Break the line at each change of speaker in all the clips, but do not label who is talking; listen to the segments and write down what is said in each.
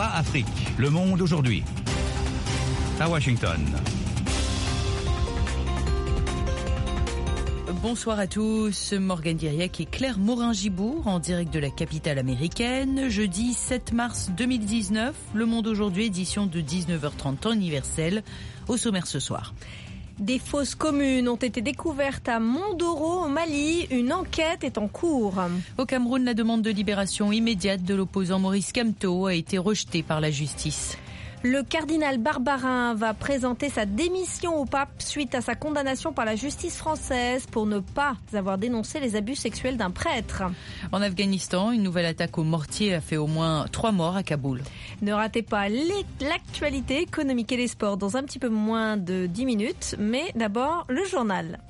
VOA Afrique, le monde aujourd'hui. À Washington.
Bonsoir à tous, Morgane Diriac et Claire Morin-Gibourg en direct de la capitale américaine. Jeudi 7 mars 2019, Le Monde aujourd'hui, édition de 19h30 temps universel. Au sommaire ce soir.
Des fosses communes ont été découvertes à Mondoro, au Mali. Une enquête est en cours.
Au Cameroun, la demande de libération immédiate de l'opposant Maurice Kamto a été rejetée par la justice.
Le cardinal Barbarin va présenter sa démission au pape suite à sa condamnation par la justice française pour ne pas avoir dénoncé les abus sexuels d'un prêtre.
En Afghanistan, une nouvelle attaque au mortier a fait au moins 3 morts à Kaboul.
Ne ratez pas l'actualité économique et les sports dans un petit peu moins de 10 minutes, mais d'abord le journal.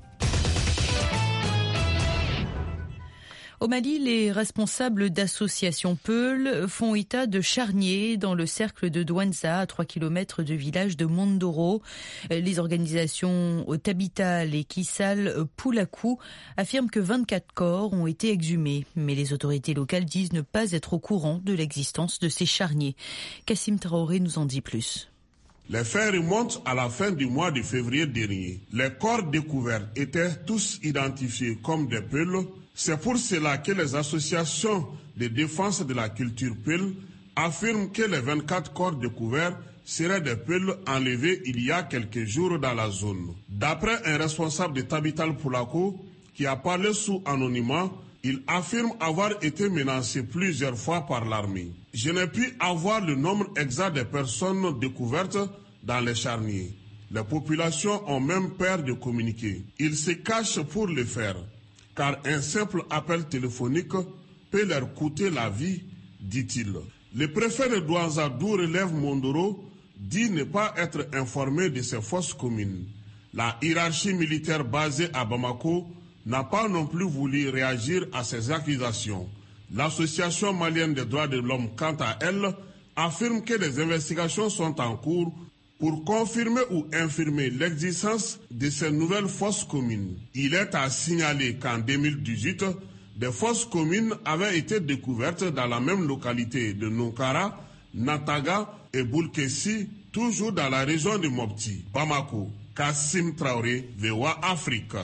Au Mali, les responsables d'associations Peul font état de charniers dans le cercle de Douentza, à 3 km du village de Mondoro. Les organisations Tabital et Kissal Poulakou affirment que 24 corps ont été exhumés. Mais les autorités locales disent ne pas être au courant de l'existence de ces charniers. Kassim Traoré nous en dit plus.
Les faits remontent à la fin du mois de février dernier. Les corps découverts étaient tous identifiés comme des Peuls. C'est pour cela que les associations de défense de la culture Peul affirment que les 24 corps découverts seraient des Peuls enlevés il y a quelques jours dans la zone. D'après un responsable de Tabital Poulakou qui a parlé sous anonymat, il affirme avoir été menacé plusieurs fois par l'armée. Je n'ai pu avoir le nombre exact des personnes découvertes dans les charniers. Les populations ont même peur de communiquer. Ils se cachent pour le faire, car un simple appel téléphonique peut leur coûter la vie, dit-il. Le préfet de Douentza, d'où relève Mondoro, dit ne pas être informé de ces fausses communes. La hiérarchie militaire basée à Bamako n'a pas non plus voulu réagir à ces accusations. L'Association malienne des droits de l'homme, quant à elle, affirme que les investigations sont en cours pour confirmer ou infirmer l'existence de ces nouvelles fosses communes. Il est à signaler qu'en 2018, des fosses communes avaient été découvertes dans la même localité de Nonkara, Nataga et Boulkessi, toujours dans la région de Mopti. Bamako, Kassim Traoré, VOA Afrique.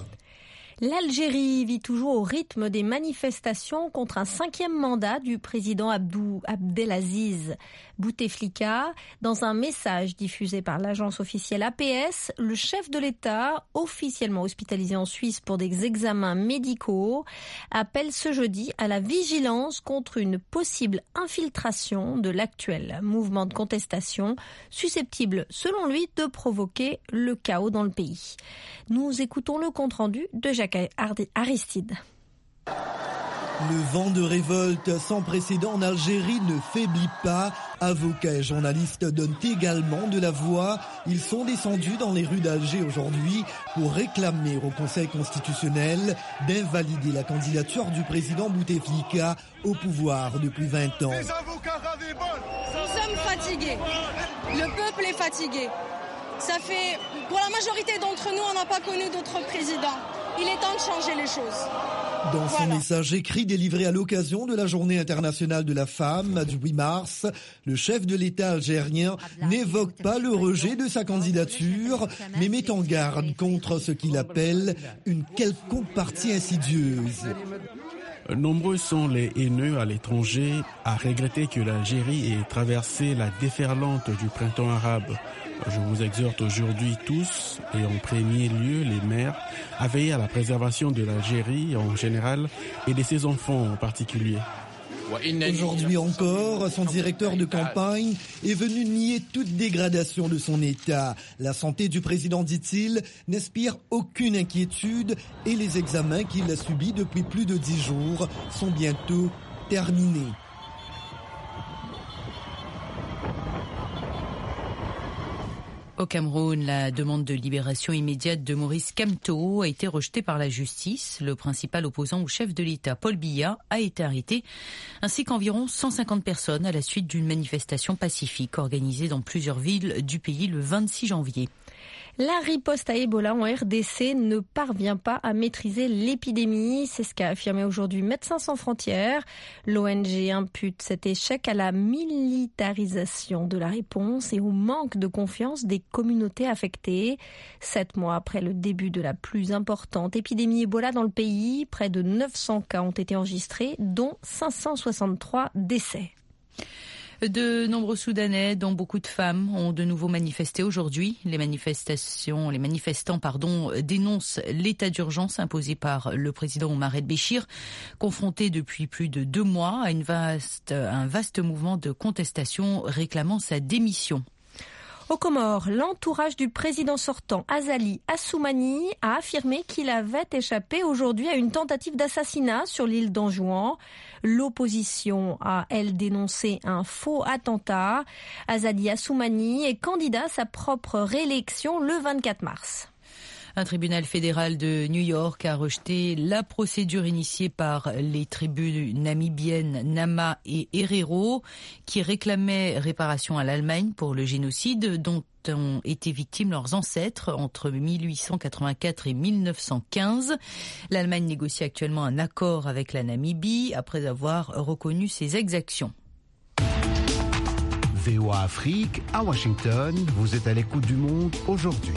L'Algérie vit toujours au rythme des manifestations contre un 5e mandat du président Abdelaziz Bouteflika. Dans un message diffusé par l'agence officielle APS, le chef de l'État, officiellement hospitalisé en Suisse pour des examens médicaux, appelle ce jeudi à la vigilance contre une possible infiltration de l'actuel mouvement de contestation, susceptible, selon lui, de provoquer le chaos dans le pays. Nous écoutons le compte-rendu de Jacques Aristide.
Le vent de révolte sans précédent en Algérie ne faiblit pas. Avocats et journalistes donnent également de la voix. Ils sont descendus dans les rues d'Alger aujourd'hui pour réclamer au Conseil constitutionnel d'invalider la candidature du président Bouteflika au pouvoir depuis 20 ans.
Nous sommes fatigués. Le peuple est fatigué. Ça fait, pour la majorité d'entre nous, on n'a pas connu d'autres présidents. Il est temps de changer les choses.
Dans son message écrit délivré à l'occasion de la Journée internationale de la femme du 8 mars, le chef de l'État algérien n'évoque pas le rejet de sa candidature, mais met en garde contre ce qu'il appelle une quelconque partie insidieuse.
Nombreux sont les haineux à l'étranger à regretter que l'Algérie ait traversé la déferlante du printemps arabe. Je vous exhorte aujourd'hui tous, et en premier lieu les maires, à veiller à la préservation de l'Algérie en général et de ses enfants en particulier.
Aujourd'hui encore, son directeur de campagne est venu nier toute dégradation de son état. La santé du président, dit-il, n'inspire aucune inquiétude et les examens qu'il a subis depuis plus de 10 jours sont bientôt terminés.
Au Cameroun, la demande de libération immédiate de Maurice Kamto a été rejetée par la justice. Le principal opposant au chef de l'État, Paul Biya, a été arrêté, ainsi qu'environ 150 personnes à la suite d'une manifestation pacifique organisée dans plusieurs villes du pays le 26 janvier.
La riposte à Ebola en RDC ne parvient pas à maîtriser l'épidémie. C'est ce qu'a affirmé aujourd'hui Médecins sans frontières. L'ONG impute cet échec à la militarisation de la réponse et au manque de confiance des communautés affectées. 7 mois après le début de la plus importante épidémie Ebola dans le pays, près de 900 cas ont été enregistrés, dont 563 décès.
De nombreux Soudanais, dont beaucoup de femmes, ont de nouveau manifesté aujourd'hui. Les manifestants, dénoncent l'état d'urgence imposé par le président Omar el-Béchir, confronté depuis plus de 2 mois à un vaste mouvement de contestation réclamant sa démission.
Aux Comores, l'entourage du président sortant, Azali Assoumani, a affirmé qu'il avait échappé aujourd'hui à une tentative d'assassinat sur l'île d'Anjouan. L'opposition a, elle, dénoncé un faux attentat. Azali Assoumani est candidat à sa propre réélection le 24 mars.
Un tribunal fédéral de New York a rejeté la procédure initiée par les tribus namibiennes Nama et Herero qui réclamaient réparation à l'Allemagne pour le génocide dont ont été victimes leurs ancêtres entre 1884 et 1915. L'Allemagne négocie actuellement un accord avec la Namibie après avoir reconnu ses exactions.
VOA Afrique, à Washington, vous êtes à l'écoute du monde aujourd'hui.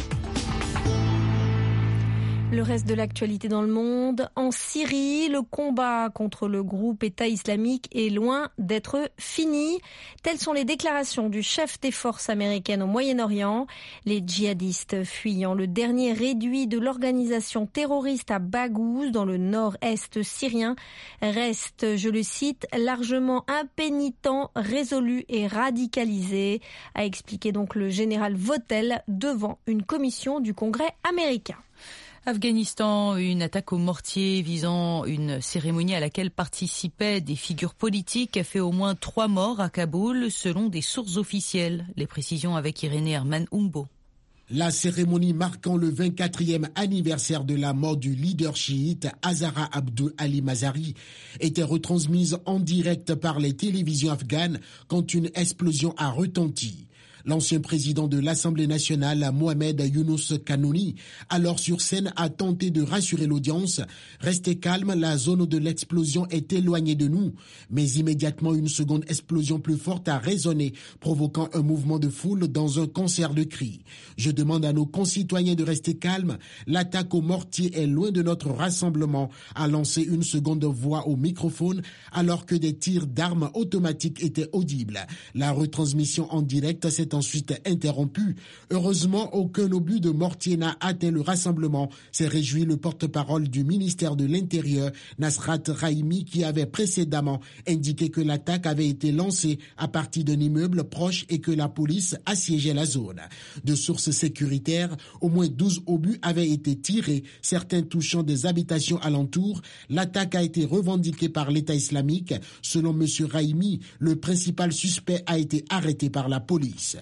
Le reste de l'actualité dans le monde. En Syrie, le combat contre le groupe État islamique est loin d'être fini. Telles sont les déclarations du chef des forces américaines au Moyen-Orient. Les djihadistes fuyant le dernier réduit de l'organisation terroriste à Baghouz, dans le nord-est syrien, restent, je le cite, largement impénitents, résolus et radicalisés, a expliqué donc le général Votel devant une commission du Congrès américain.
Afghanistan, une attaque au mortier visant une cérémonie à laquelle participaient des figures politiques a fait au moins 3 morts à Kaboul, selon des sources officielles. Les précisions avec Irénée Herman Umbo.
La cérémonie marquant le 24e anniversaire de la mort du leader chiite Hazara Abdul Ali Mazari était retransmise en direct par les télévisions afghanes quand une explosion a retenti. L'ancien président de l'Assemblée nationale, Mohamed Younous Kanouni, alors sur scène, a tenté de rassurer l'audience. Restez calme, la zone de l'explosion est éloignée de nous. Mais immédiatement, une seconde explosion plus forte a résonné, provoquant un mouvement de foule dans un concert de cris. Je demande à nos concitoyens de rester calmes. L'attaque au mortier est loin de notre rassemblement, a lancé une seconde voix au microphone, alors que des tirs d'armes automatiques étaient audibles. La retransmission en direct s'est ensuite interrompu. Heureusement, aucun obus de mortier n'a atteint le rassemblement, s'est réjoui le porte-parole du ministère de l'Intérieur, Nasrat Rahimi, qui avait précédemment indiqué que l'attaque avait été lancée à partir d'un immeuble proche et que la police assiégeait la zone. De sources sécuritaires, au moins 12 obus avaient été tirés, certains touchant des habitations alentours. L'attaque a été revendiquée par l'État islamique. Selon M. Rahimi, le principal suspect a été arrêté par la police.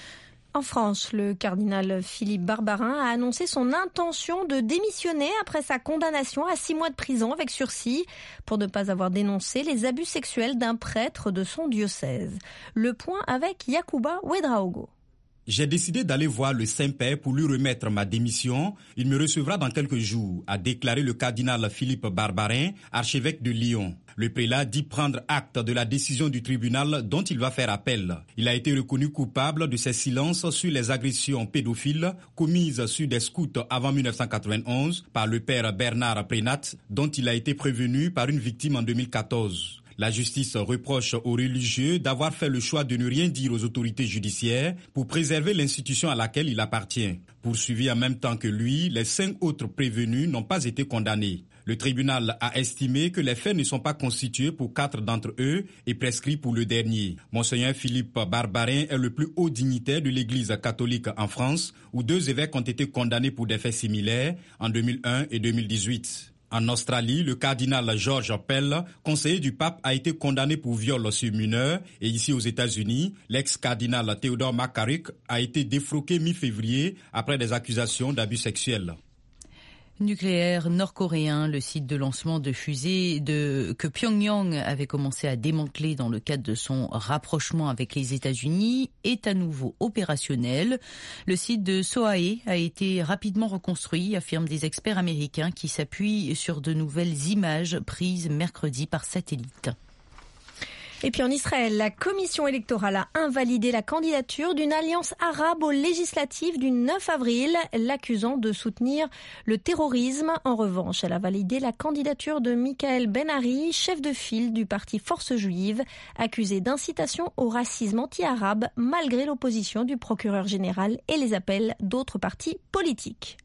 En France, le cardinal Philippe Barbarin a annoncé son intention de démissionner après sa condamnation à 6 mois de prison avec sursis pour ne pas avoir dénoncé les abus sexuels d'un prêtre de son diocèse. Le point avec Yacouba Ouedraogo.
J'ai décidé d'aller voir le Saint-Père pour lui remettre ma démission. Il me recevra dans quelques jours, a déclaré le cardinal Philippe Barbarin, archevêque de Lyon. Le prélat dit prendre acte de la décision du tribunal dont il va faire appel. Il a été reconnu coupable de ses silences sur les agressions pédophiles commises sur des scouts avant 1991 par le père Bernard Prénat, dont il a été prévenu par une victime en 2014. La justice reproche aux religieux d'avoir fait le choix de ne rien dire aux autorités judiciaires pour préserver l'institution à laquelle il appartient. Poursuivi en même temps que lui, les 5 autres prévenus n'ont pas été condamnés. Le tribunal a estimé que les faits ne sont pas constitués pour 4 d'entre eux et prescrits pour le dernier. Monseigneur Philippe Barbarin est le plus haut dignitaire de l'Église catholique en France, où 2 évêques ont été condamnés pour des faits similaires en 2001 et 2018. En Australie, le cardinal George Pell, conseiller du pape, a été condamné pour viol sur mineur. Et ici aux États-Unis, l'ex-cardinal Theodore McCarrick a été défroqué mi-février après des accusations d'abus sexuels.
Nucléaire nord-coréen, le site de lancement de fusées que Pyongyang avait commencé à démanteler dans le cadre de son rapprochement avec les États-Unis, est à nouveau opérationnel. Le site de Sohae a été rapidement reconstruit, affirment des experts américains qui s'appuient sur de nouvelles images prises mercredi par satellite.
Et puis en Israël, la commission électorale a invalidé la candidature d'une alliance arabe aux législatives du 9 avril, l'accusant de soutenir le terrorisme. En revanche, elle a validé la candidature de Michael Ben-Ari, chef de file du parti Force juive, accusé d'incitation au racisme anti-arabe malgré l'opposition du procureur général et les appels d'autres partis politiques.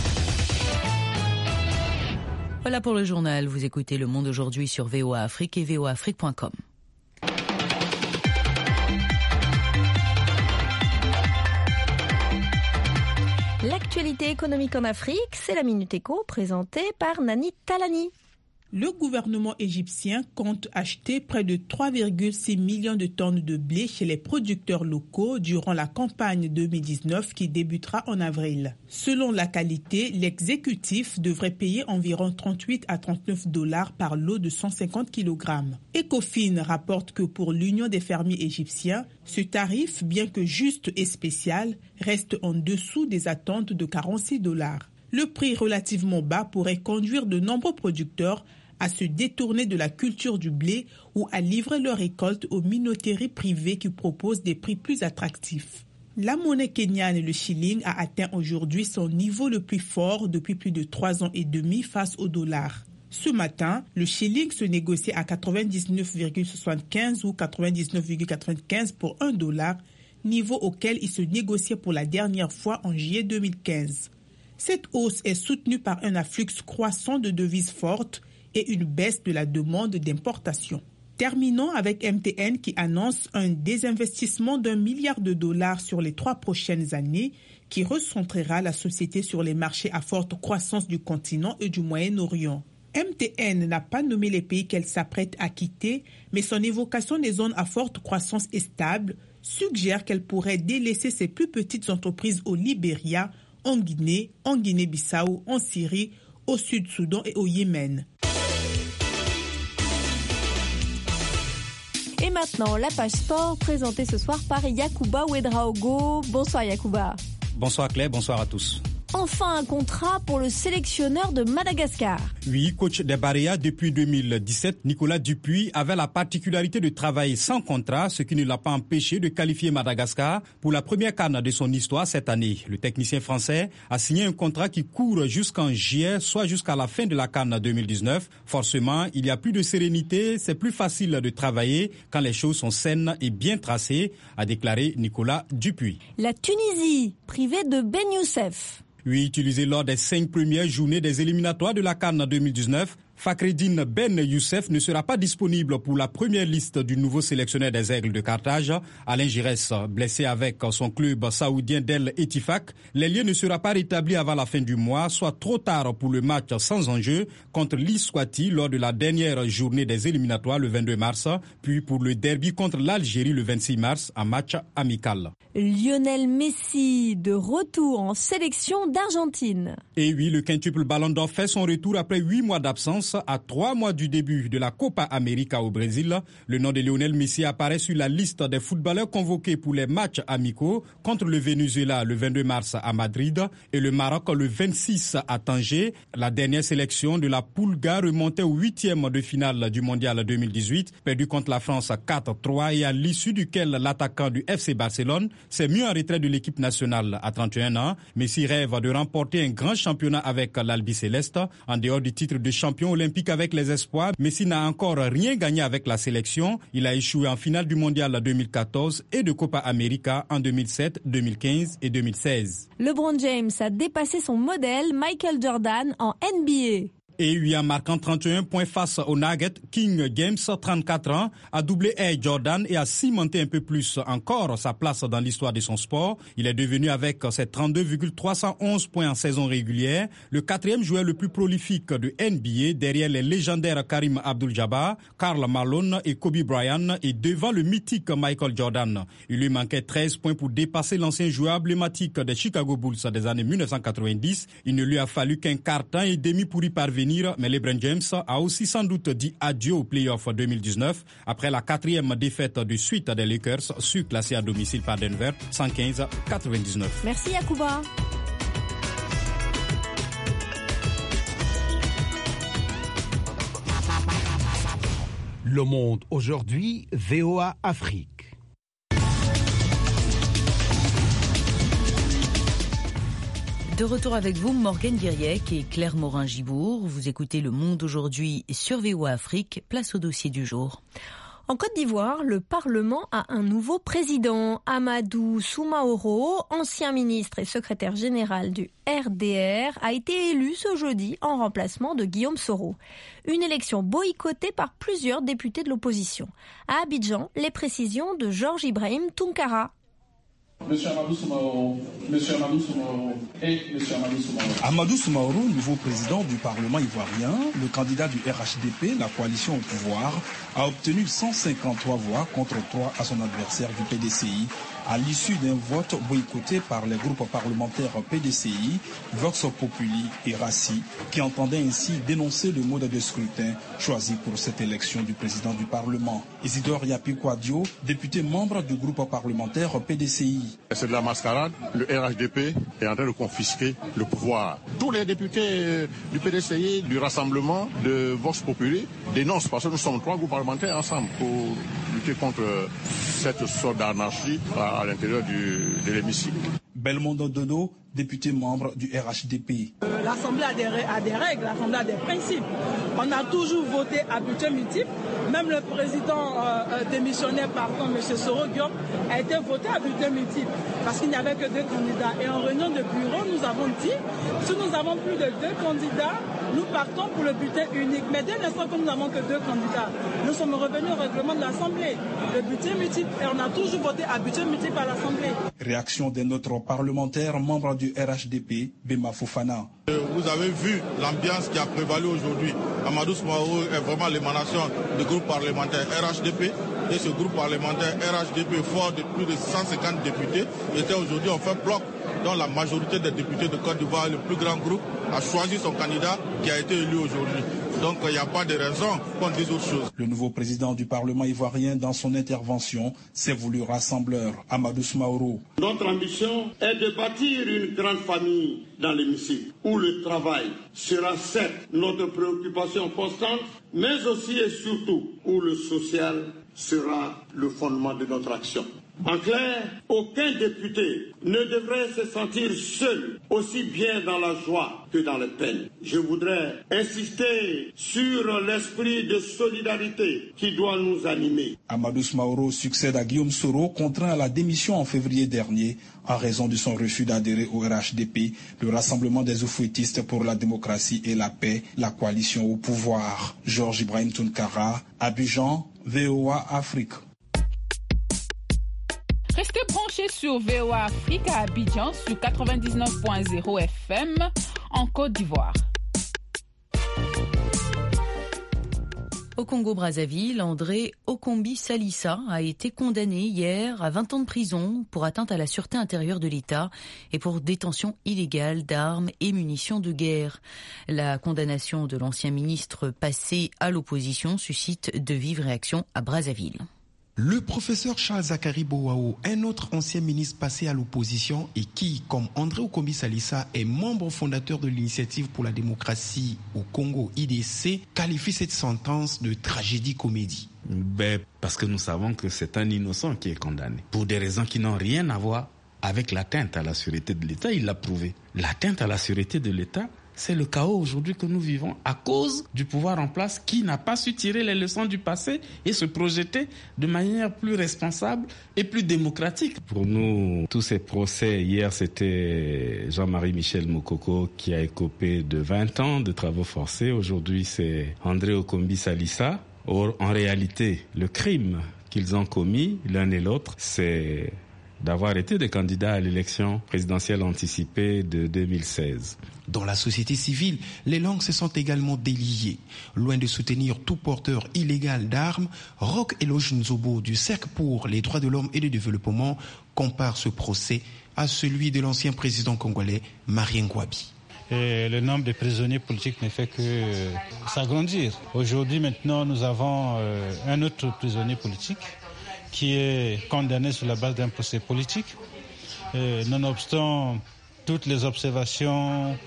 Voilà pour le journal. Vous écoutez Le Monde aujourd'hui sur VOA Afrique et voaafrique.com.
L'actualité économique en Afrique, c'est la Minute Éco présentée par Nani Talani.
Le gouvernement égyptien compte acheter près de 3,6 millions de tonnes de blé chez les producteurs locaux durant la campagne 2019 qui débutera en avril. Selon la qualité, l'exécutif devrait payer environ 38 à 39 $ par lot de 150 kg. Ecofin rapporte que pour l'Union des fermiers égyptiens, ce tarif, bien que juste et spécial, reste en dessous des attentes de 46 $. Le prix relativement bas pourrait conduire de nombreux producteurs à se détourner de la culture du blé ou à livrer leur récolte aux minoteries privées qui proposent des prix plus attractifs. La monnaie kenyane, le shilling, a atteint aujourd'hui son niveau le plus fort depuis plus de 3 ans et demi face au dollar. Ce matin, le shilling se négociait à 99,75 ou 99,95 pour $1, niveau auquel il se négociait pour la dernière fois en juillet 2015. Cette hausse est soutenue par un afflux croissant de devises fortes et une baisse de la demande d'importation. Terminons avec MTN qui annonce un désinvestissement d'$1 milliard sur les 3 prochaines années qui recentrera la société sur les marchés à forte croissance du continent et du Moyen-Orient. MTN n'a pas nommé les pays qu'elle s'apprête à quitter, mais son évocation des zones à forte croissance et stable suggère qu'elle pourrait délaisser ses plus petites entreprises au Libéria, en Guinée-Bissau, en Syrie, au Sud-Soudan et au Yémen.
Et maintenant, la page sport présentée ce soir par Yacouba Ouedraogo. Bonsoir Yacouba.
Bonsoir Claire, bonsoir à tous.
Enfin un contrat pour le sélectionneur de Madagascar.
Oui, coach des Barea depuis 2017, Nicolas Dupuis avait la particularité de travailler sans contrat, ce qui ne l'a pas empêché de qualifier Madagascar pour la première CAN de son histoire cette année. Le technicien français a signé un contrat qui court jusqu'en juillet, soit jusqu'à la fin de la CAN 2019. Forcément, il y a plus de sérénité, c'est plus facile de travailler quand les choses sont saines et bien tracées, a déclaré Nicolas Dupuis.
La Tunisie, privée de Ben Youssef.
Oui, utilisé lors des 5 premières journées des éliminatoires de la CAN 2019, Fakhreddine Ben Youssef ne sera pas disponible pour la première liste du nouveau sélectionneur des Aigles de Carthage. Alain Giresse, blessé avec son club saoudien d'El Ettifaq, l'ailier ne sera pas rétabli avant la fin du mois, soit trop tard pour le match sans enjeu contre l'Iswati lors de la dernière journée des éliminatoires le 22 mars, puis pour le derby contre l'Algérie le 26 mars, en match amical.
Lionel Messi, de retour en sélection d'Argentine.
Et oui, le quintuple Ballon d'Or fait son retour après 8 mois d'absence. À 3 mois du début de la Copa América au Brésil, le nom de Lionel Messi apparaît sur la liste des footballeurs convoqués pour les matchs amicaux contre le Venezuela le 22 mars à Madrid et le Maroc le 26 à Tanger. La dernière sélection de la Pulga remontait au 8e de finale du Mondial 2018, perdu contre la France 4-3 et à l'issue duquel l'attaquant du FC Barcelone s'est mis en retrait de l'équipe nationale à 31 ans. Messi rêve de remporter un grand championnat avec l'Albi Céleste. En dehors du titre de champion olympique avec les espoirs, Messi n'a encore rien gagné avec la sélection. Il a échoué en finale du Mondial 2014 et de Copa América en 2007, 2015 et 2016.
LeBron James a dépassé son modèle Michael Jordan en NBA.
Et lui en marquant 31 points face aux Nuggets, King James, 34 ans, a doublé Air Jordan et a cimenté un peu plus encore sa place dans l'histoire de son sport. Il est devenu avec ses 32,311 points en saison régulière le 4e joueur le plus prolifique de NBA derrière les légendaires Karim Abdul-Jabbar, Karl Malone et Kobe Bryant et devant le mythique Michael Jordan. Il lui manquait 13 points pour dépasser l'ancien joueur emblématique des Chicago Bulls des années 1990. Il ne lui a fallu qu'un quart temps et demi pour y parvenir, mais LeBron James a aussi sans doute dit adieu aux playoffs 2019 après la 4e défaite de suite des Lakers, surclassés à domicile par Denver, 115-99.
Merci Yacouba.
Le Monde aujourd'hui, VOA Afrique.
De retour avec vous, Morgane Guiriec et Claire Morin-Gibourg. Vous écoutez Le Monde aujourd'hui sur VOA Afrique. Place au dossier du jour.
En Côte d'Ivoire, le Parlement a un nouveau président, Amadou Soumaoro, ancien ministre et secrétaire général du RDR, a été élu ce jeudi en remplacement de Guillaume Soro. Une élection boycottée par plusieurs députés de l'opposition. À Abidjan, les précisions de Georges Ibrahim Tounkara.
Monsieur Amadou Soumaoro, Monsieur Amadou Soumaoro et Monsieur Amadou Soumaoro.
Amadou Soumaoro, nouveau président du Parlement ivoirien, le candidat du RHDP, la coalition au pouvoir, a obtenu 153 voix contre 3 à son adversaire du PDCI, à l'issue d'un vote boycotté par les groupes parlementaires PDCI, Vox Populi et RACI, qui entendaient ainsi dénoncer le mode de scrutin choisi pour cette élection du président du Parlement. Isidore Yapi Kouadio, député membre du groupe parlementaire PDCI.
C'est de la mascarade. Le RHDP est en train de confisquer le pouvoir. Tous les députés du PDCI, du Rassemblement, de Vox Populi dénoncent, parce que nous sommes 3 groupes parlementaires ensemble pour lutter contre cette sorte d'anarchie à l'intérieur de l'hémicycle.
Belmondo Dodo, député membre du RHDP.
L'Assemblée a des règles, l'Assemblée a des principes. On a toujours voté à budget multiple. Même le président démissionnaire, M. Soro Diop, a été voté à budget multiple parce qu'il n'y avait que 2 candidats. Et en réunion de bureau, nous avons dit, si nous avons plus de 2 candidats, nous partons pour le bulletin unique. Mais dès l'instant que nous n'avons que 2 candidats, nous sommes revenus au règlement de l'Assemblée. Le budget multiple, et on a toujours voté à budget multiple à l'Assemblée.
Réaction d'un autre parlementaire, membre du RHDP, Bema Fofana.
Vous avez vu l'ambiance qui a prévalu aujourd'hui. Amadou Soumaoro est vraiment l'émanation du groupe parlementaire RHDP. Et ce groupe parlementaire RHDP, fort de plus de 150 députés, était aujourd'hui en fait bloc dont la majorité des députés de Côte d'Ivoire, le plus grand groupe, a choisi son candidat qui a été élu aujourd'hui. Donc il n'y a pas de raison qu'on dise autre chose.
Le nouveau président du Parlement ivoirien, dans son intervention, s'est voulu rassembleur. Amadou Soumaoro.
Notre ambition est de bâtir une grande famille dans l'hémicycle, où le travail sera certes notre préoccupation constante, mais aussi et surtout où le social sera le fondement de notre action. En clair, aucun député ne devrait se sentir seul, aussi bien dans la joie que dans les peines. Je voudrais insister sur l'esprit de solidarité qui doit nous animer.
Amadou Soumaoro succède à Guillaume Soro, contraint à la démission en février dernier en raison de son refus d'adhérer au RHDP, le Rassemblement des oufouettistes pour la démocratie et la paix, la coalition au pouvoir. Georges Ibrahim Tounkara, Abidjan, VOA Afrique.
Restez branchés sur VOA Afrique à Abidjan sur 99.0 FM en Côte d'Ivoire.
Au Congo-Brazzaville, André Okombi Salissa a été condamné hier à 20 ans de prison pour atteinte à la sûreté intérieure de l'État et pour détention illégale d'armes et munitions de guerre. La condamnation de l'ancien ministre passé à l'opposition suscite de vives réactions à Brazzaville.
Le professeur Charles Zakari Bouaou, un autre ancien ministre passé à l'opposition et qui, comme André Okombi Salissa, est membre fondateur de l'Initiative pour la démocratie au Congo, IDC, qualifie cette sentence de tragédie-comédie.
Parce que nous savons que c'est un innocent qui est condamné, pour des raisons qui n'ont rien à voir avec l'atteinte à la sûreté de l'État, il l'a prouvé. L'atteinte à la sûreté de l'État,
C'est le chaos aujourd'hui que nous vivons à cause du pouvoir en place qui n'a pas su tirer les leçons du passé et se projeter de manière plus responsable et plus démocratique.
Pour nous, tous ces procès, hier c'était Jean-Marie Michel Mokoko qui a écopé de 20 ans de travaux forcés. Aujourd'hui c'est André Okombi Salissa. Or, en réalité, le crime qu'ils ont commis, l'un et l'autre, c'est d'avoir été des candidats à l'élection présidentielle anticipée de 2016.
Dans la société civile, les langues se sont également déliées. Loin de soutenir tout porteur illégal d'armes, Roch Eloge Nzobo du Cercle pour les droits de l'homme et le développement compare ce procès à celui de l'ancien président congolais Marien Ngouabi.
Et le nombre de prisonniers politiques ne fait que s'agrandir. Aujourd'hui, maintenant, nous avons un autre prisonnier politique qui est condamné sur la base d'un procès politique. Nonobstant toutes les observations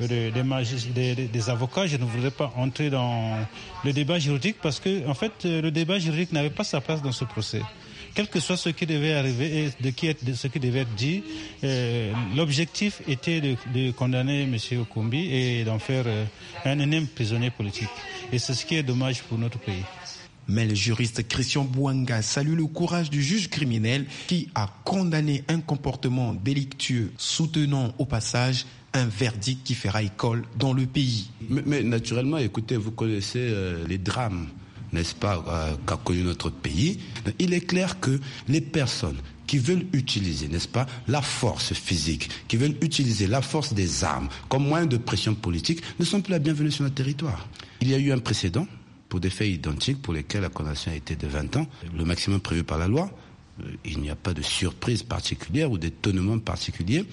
des avocats, je ne voudrais pas entrer dans le débat juridique parce que, en fait, le débat juridique n'avait pas sa place dans ce procès. Quel que soit ce qui devait arriver et ce qui devait être dit, l'objectif était de condamner M. Okombi et d'en faire un énième prisonnier politique. Et c'est ce qui est dommage pour notre pays.
Mais le juriste Christian Bouanga salue le courage du juge criminel qui a condamné un comportement délictueux, soutenant au passage un verdict qui fera école dans le pays.
Mais naturellement, écoutez, vous connaissez les drames, n'est-ce pas, qu'a connu notre pays. Il est clair que les personnes qui veulent utiliser, n'est-ce pas, la force physique, qui veulent utiliser la force des armes comme moyen de pression politique, ne sont plus la bienvenue sur notre territoire. Il y a eu un précédent pour des faits identiques pour lesquels la condamnation a été de 20 ans, le maximum prévu par la loi. Il n'y a pas de surprise particulière ou d'étonnement particulier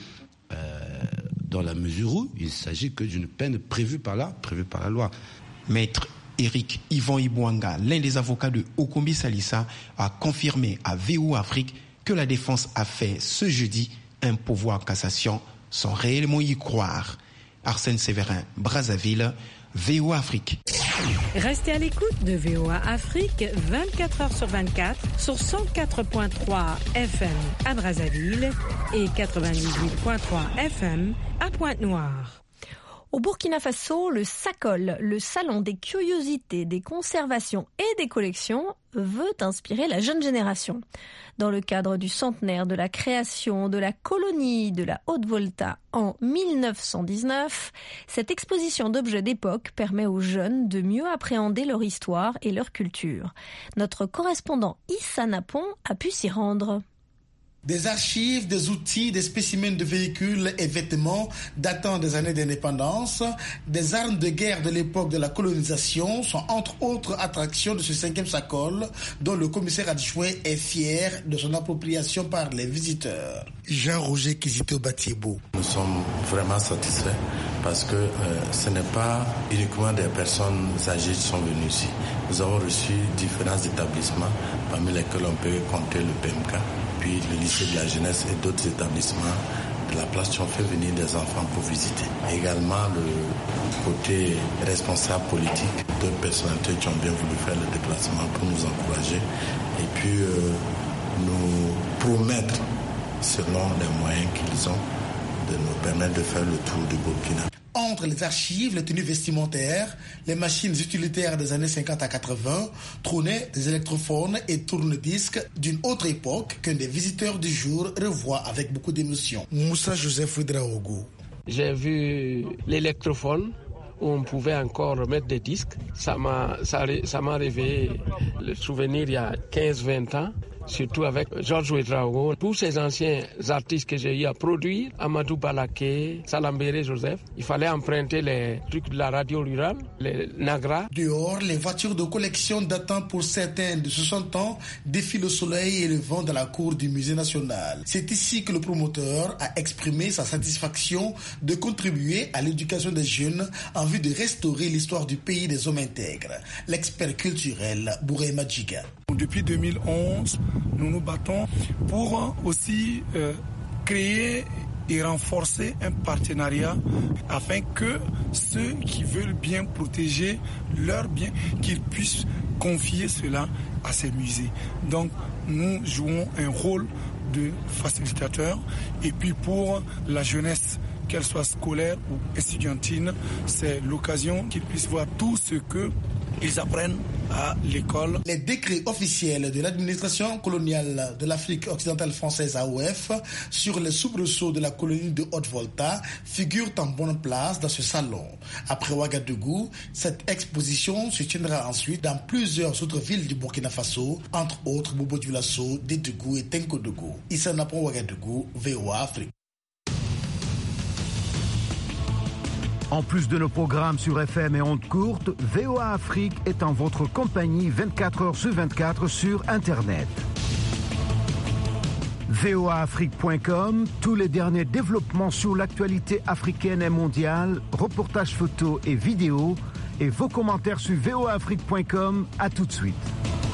dans la mesure où il s'agit que d'une peine prévue par la loi.
Maître Éric Yvan Ibouanga, l'un des avocats de Okombi Salissa, a confirmé à VO Afrique que la défense a fait ce jeudi un pourvoi en cassation sans réellement y croire. Arsène Séverin, Brazzaville, VOA Afrique.
Restez à l'écoute de VOA Afrique 24 heures sur 24 sur 104.3 FM à Brazzaville et 98.3 FM à Pointe-Noire.
Au Burkina Faso, le SACOL, le Salon des curiosités, des conservations et des collections, veut inspirer la jeune génération. Dans le cadre du centenaire de la création de la colonie de la Haute-Volta en 1919, cette exposition d'objets d'époque permet aux jeunes de mieux appréhender leur histoire et leur culture. Notre correspondant Issa Napon a pu s'y rendre.
Des archives, des outils, des spécimens de véhicules et vêtements datant des années d'indépendance, des armes de guerre de l'époque de la colonisation sont entre autres attractions de ce 5e SACOL dont le commissaire adjoint est fier de son appropriation par les visiteurs. Jean-Roger Kizito Batiebo.
Nous sommes vraiment satisfaits parce que ce n'est pas uniquement des personnes âgées qui sont venues ici. Nous avons reçu différents établissements parmi lesquels on peut compter le PMK, puis le lycée de la jeunesse et d'autres établissements de la place qui ont fait venir des enfants pour visiter. Également le côté responsable politique, d'autres personnalités qui ont bien voulu faire le déplacement pour nous encourager et puis nous promettre, selon les moyens qu'ils ont, de nous permettre de faire le tour du Burkina.
Entre les archives, les tenues vestimentaires, les machines utilitaires des années 50 à 80, trônaient des électrophones et tourne-disques d'une autre époque qu'un des visiteurs du jour revoit avec beaucoup d'émotion. Moussa Joseph Ouedraogo.
J'ai vu l'électrophone où on pouvait encore mettre des disques. Ça m'a réveillé le souvenir il y a 15-20 ans. Surtout avec Georges Ouedraogo, tous ces anciens artistes que j'ai eu à produire, Amadou Balaké, Salambéré Joseph, il fallait emprunter les trucs de la radio rurale, les Nagra.
Dehors, les voitures de collection datant pour certains de 60 ans défilent au soleil et le vent dans la cour du musée national. C'est ici que le promoteur a exprimé sa satisfaction de contribuer à l'éducation des jeunes en vue de restaurer l'histoire du pays des hommes intègres. L'expert culturel Bouré Madjiga.
Depuis 2011, nous nous battons pour aussi créer et renforcer un partenariat afin que ceux qui veulent bien protéger leurs biens, qu'ils puissent confier cela à ces musées. Donc nous jouons un rôle de facilitateur et puis pour la jeunesse qu'elle soit scolaire ou estudiantine, c'est l'occasion qu'ils puissent voir tout ce qu'ils apprennent à l'école.
Les décrets officiels de l'administration coloniale de l'Afrique occidentale française AOF sur les soubresauts de la colonie de Haute-Volta figurent en bonne place dans ce salon. Après Ouagadougou, cette exposition se tiendra ensuite dans plusieurs autres villes du Burkina Faso, entre autres Bobo-Dioulasso, Dédougou et Tenkodougou. Issa Napon, Ouagadougou, VOA Afrique.
En plus de nos programmes sur FM et ondes courtes, VOA Afrique est en votre compagnie 24h/24 sur Internet. voaafrique.com, tous les derniers développements sur l'actualité africaine et mondiale, reportages photos et vidéos, et vos commentaires sur voaafrique.com. À tout de suite.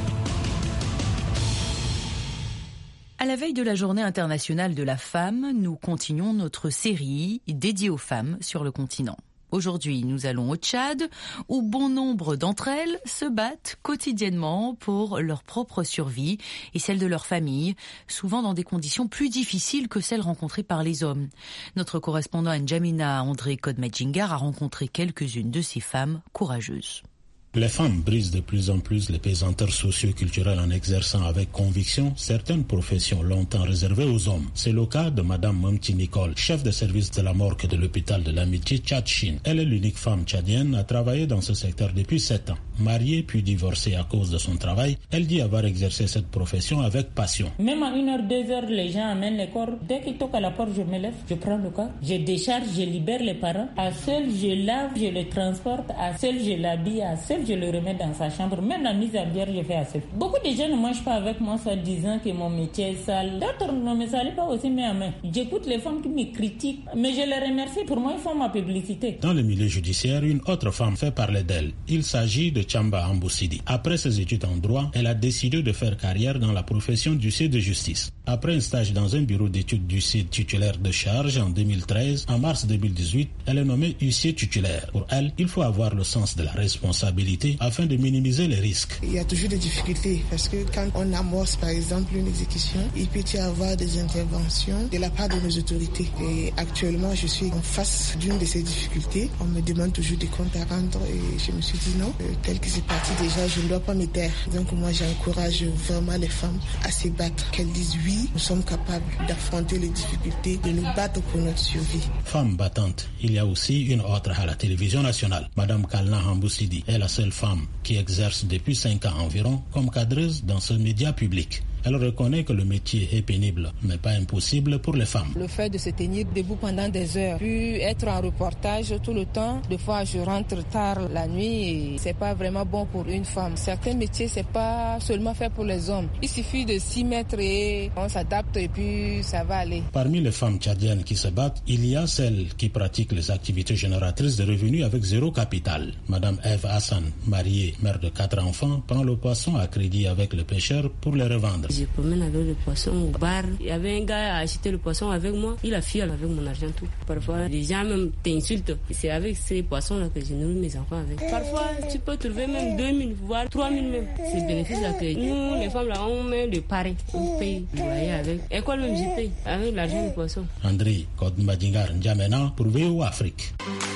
À la veille de la Journée internationale de la femme, nous continuons notre série dédiée aux femmes sur le continent. Aujourd'hui, nous allons au Tchad, où bon nombre d'entre elles se battent quotidiennement pour leur propre survie et celle de leur famille, souvent dans des conditions plus difficiles que celles rencontrées par les hommes. Notre correspondant N'Djamena André Kodmedjingar a rencontré quelques-unes de ces femmes courageuses.
Les femmes brisent de plus en plus les pesanteurs socio-culturelles en exerçant avec conviction certaines professions longtemps réservées aux hommes. C'est le cas de Madame Momti Nicole, chef de service de la morgue de l'hôpital de l'Amitié Tchad-Chine. Elle est l'unique femme tchadienne à travailler dans ce secteur depuis 7 ans. Mariée puis divorcée à cause de son travail, elle dit avoir exercé cette profession avec passion.
Même à 1h, 2h, les gens amènent les corps. Dès qu'ils toquent à la porte, je me lève, je prends le corps, je décharge, je libère les parents. À seul, je lave, je le transporte. À seul, je l'habille. À seul, je le remets dans sa chambre. Même la mise à bière, je fais à seul. Beaucoup de gens ne mangent pas avec moi, ça disant que mon métier est sale. D'autres ne me salent pas aussi mes mains. J'écoute les femmes qui me critiquent, mais je les remercie. Pour moi, ils font ma publicité.
Dans le milieu judiciaire, une autre femme fait parler d'elle. Il s'agit de Chamba Amboussidi. Après ses études en droit, elle a décidé de faire carrière dans la profession d'huissier de justice. Après un stage dans un bureau d'études d'huissier titulaire de charge en 2013, en mars 2018, elle est nommée huissier titulaire. Pour elle, il faut avoir le sens de la responsabilité afin de minimiser les risques.
Il y a toujours des difficultés parce que quand on amorce par exemple une exécution, il peut y avoir des interventions de la part de nos autorités. Et actuellement, je suis en face d'une de ces difficultés. On me demande toujours des comptes à rendre et je me suis dit non, tel que c'est parti déjà, je ne dois pas me taire. Donc moi, j'encourage vraiment les femmes à se battre, qu'elles disent oui, nous sommes capables d'affronter les difficultés, de nous battre pour notre survie.
Femme battante, il y a aussi une autre à la télévision nationale. Madame Kalna Amboussidi est la seule femme qui exerce depuis 5 ans environ comme cadreuse dans ce média public. Elle reconnaît que le métier est pénible, mais pas impossible pour les femmes.
Le fait de se tenir debout pendant des heures, puis être en reportage tout le temps, des fois je rentre tard la nuit et c'est pas vraiment bon pour une femme. Certains métiers, c'est pas seulement fait pour les hommes. Il suffit de s'y mettre et on s'adapte et puis ça va aller.
Parmi les femmes tchadiennes qui se battent, il y a celles qui pratiquent les activités génératrices de revenus avec zéro capital. Madame Eve Hassan, mariée, mère de 4 enfants, prend le poisson à crédit avec les pêcheurs pour les revendre.
Je promène avec le poisson au bar. Il y avait un gars à acheter le poisson avec moi. Il a fui avec mon argent tout. Parfois, les gens même t'insultent. C'est avec ces poissons-là que je nourris mes enfants avec. Parfois, tu peux trouver même 2000, voire 3000 même. C'est le bénéfice-là que nous, les femmes, là, on met le pari. On paye le loyer avec. École même, j'y paye avec l'argent du poisson.
André Kodmedjingar N'Djamena pour VOA Afrique.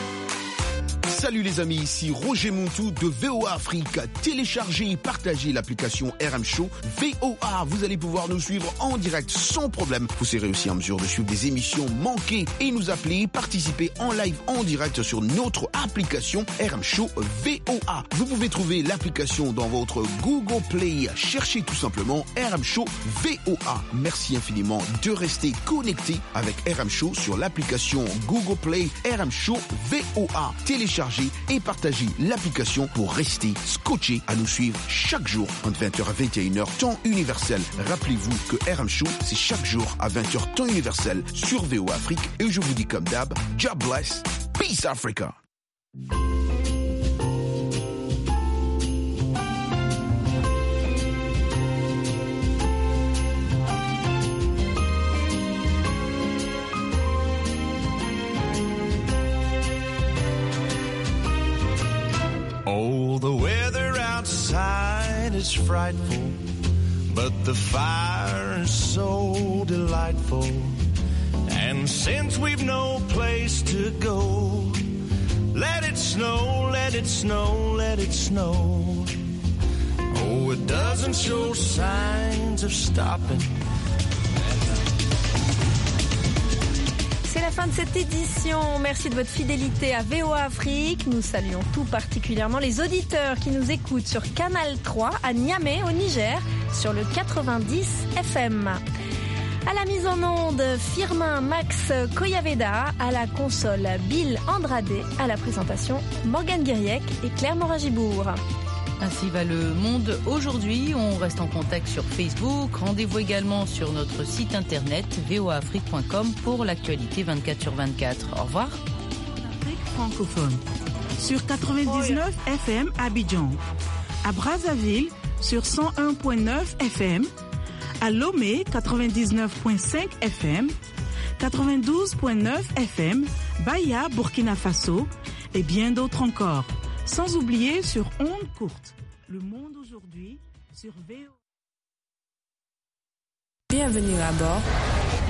Salut les amis, ici Roger Montou de VOA Afrique. Téléchargez et partagez l'application RM Show VOA. Vous allez pouvoir nous suivre en direct sans problème. Vous serez aussi en mesure de suivre des émissions manquées et nous appeler, participer en live en direct sur notre application RM Show VOA. Vous pouvez trouver l'application dans votre Google Play. Cherchez tout simplement RM Show VOA. Merci infiniment de rester connecté avec RM Show sur l'application Google Play RM Show VOA. Téléchargez et partagez l'application pour rester scotché à nous suivre chaque jour entre 20h à 21h temps universel. Rappelez-vous que RM Show, c'est chaque jour à 20h temps universel sur VOA Afrique. Et je vous dis comme d'hab, God bless, peace Africa.
Oh, the weather outside is frightful, but the fire is so delightful. And And since we've no place to go, let it snow, let it snow, let it snow. Oh, it doesn't show signs of stopping.
C'est la fin de cette édition. Merci de votre fidélité à VOA Afrique. Nous saluons tout particulièrement les auditeurs qui nous écoutent sur Canal 3 à Niamey, au Niger, sur le 90 FM. À la mise en onde, Firmin Max Koyaveda, à la console Bill Andrade, à la présentation Morgane Guiriec et Claire Morin-Gibourg.
Ainsi va le monde aujourd'hui. On reste en contact sur Facebook. Rendez-vous également sur notre site internet voaafrique.com pour l'actualité 24/24. Au revoir.
Afrique francophone sur 99 FM à Abidjan, à Brazzaville sur 101.9 FM, à Lomé 99.5 FM, 92.9 FM, Baya, Burkina Faso et bien d'autres encore. Sans oublier sur ondes courtes. Le monde aujourd'hui sur VO.
Bienvenue à bord.